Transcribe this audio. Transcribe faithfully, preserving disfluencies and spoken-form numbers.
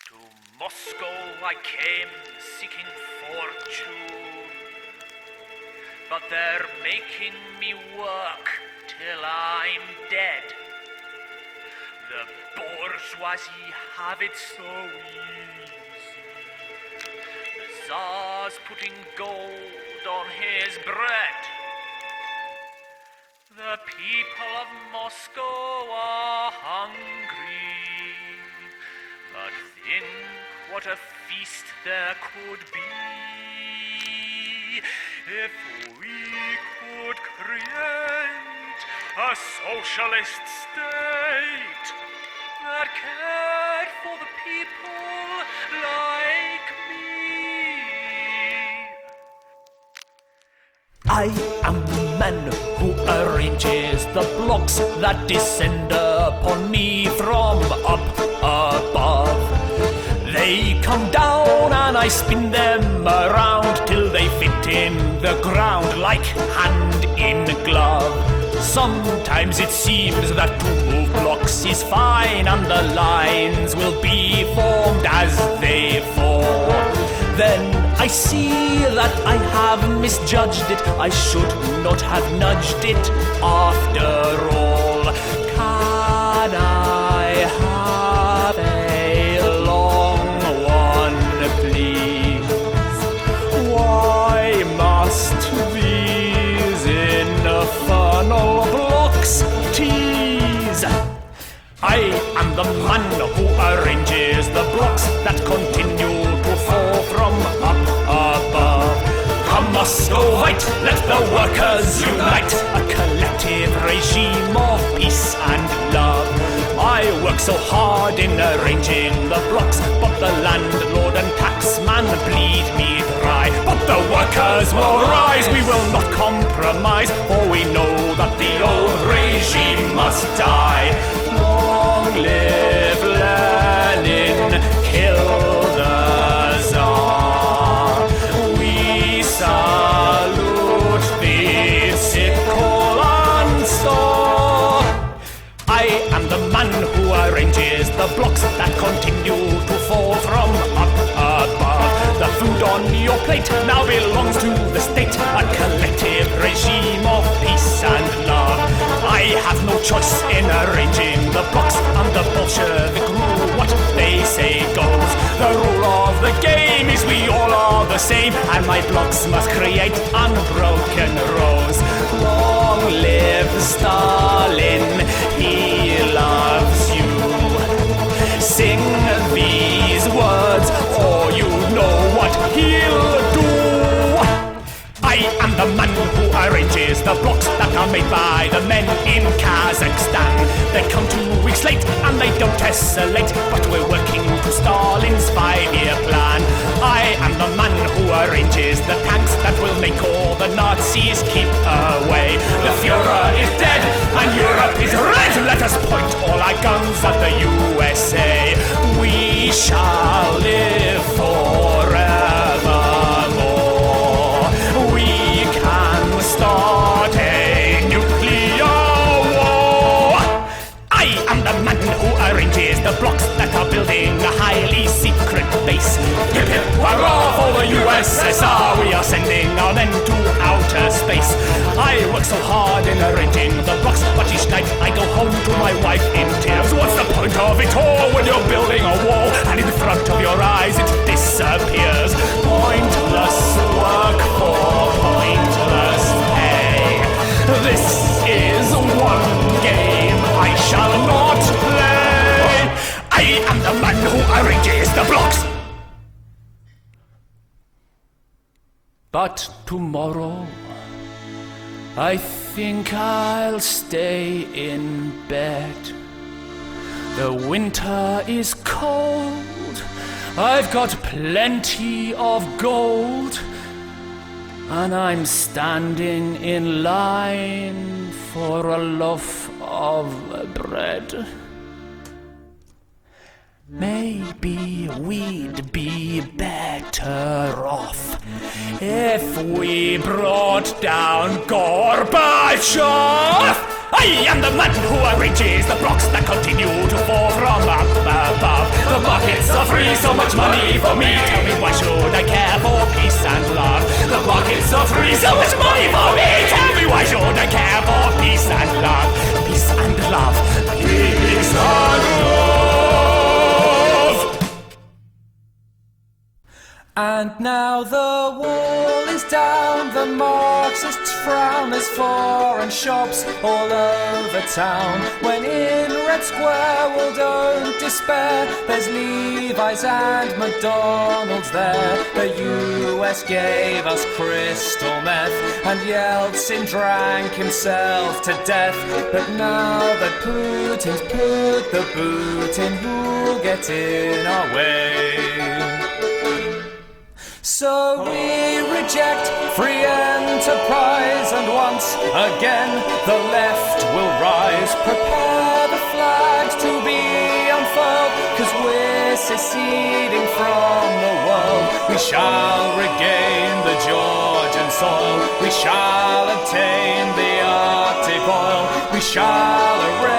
To Moscow I came seeking fortune, but they're making me work till I'm dead. The bourgeoisie have it so easy. The Tsar's putting gold on his bread. The people of Moscow are hungry, but think what a feast there could be if we could create a socialist state that cared for the people like me. I am the man who arranges the blocks that descend upon me from up above. They come down and I spin them around till they fit in the ground like hand in glove. Sometimes it seems that to move blocks is fine and the lines will be formed as they fall. Then I see that I have misjudged it. I should not have nudged it after all. Can I have a long one, please? Why must these infernal blocks tease? I am the man who arranges the blocks that continue to fall from up above. Come Muscovite, let the workers unite, a collective regime of peace and love. I work so hard in arranging the blocks, but the landlord and taxman bleed me dry. But the workers will rise, we will not compromise, for we know that the old regime must die. Long live Lenin, kill the Tsar. We salute the sickle and saw. I am the man who arranges the blocks that continue to fall from up above. The food on your plate now belongs to the state, a collective regime of peace and love. I have no choice in arranging the blocks, and the Bolshevik rule, what they say goes. The rule of the game is we all are the same, and my blocks must create unbroken rows. Long live Stalin, he loves you. Sing these words, or you know what he'll do. I am the man who arranges the blocks that are made by the men in Kazakhstan. They come two weeks late and they don't tessellate, but we're working to Stalin's five-year plan. I am the man who arranges the tanks that will make all the Nazis keep away. The Fuhrer is dead and Europe is red. Let us point all our guns at the U S A. We shall live forevermore. We can start a nuclear war. I am the man who arranges the blocks that are building a highly secret base. Hip hip hurrah for the U S S R, we are sending our men to outer space. I work so hard in arranging the blocks, but each night I go home to my wife in tears. What's the point of it all when you're building a wall and in front of your eyes it disappears? Pointless work for pointless pay. This is one game I shall not play. I am the man who arranges the blocks. But tomorrow I think I'll stay in bed. The winter is cold, I've got plenty of gold, and I'm standing in line for a loaf of bread. Maybe we'd be better off if we brought down Gorbachev. I am the man who arranges the blocks that continue to fall from up above. The markets are free, so money for me. Tell me why should I care for peace and love? The markets are free, so much money for me. Tell me why should I care for peace and love? Peace and love, peace and love. And now the wall is down, the Marxists frown, there's foreign shops all over town. When in Red Square, well, don't despair, there's Levi's and McDonald's there. The U S gave us crystal meth, and Yeltsin drank himself to death. But now that Putin's put the boot in, who'll get in our way? So we reject free enterprise, and once again the left will rise. Prepare the flags to be unfurled, 'cause we're seceding from the world. We shall regain the Georgian soil, we shall obtain the Arctic oil, we shall erase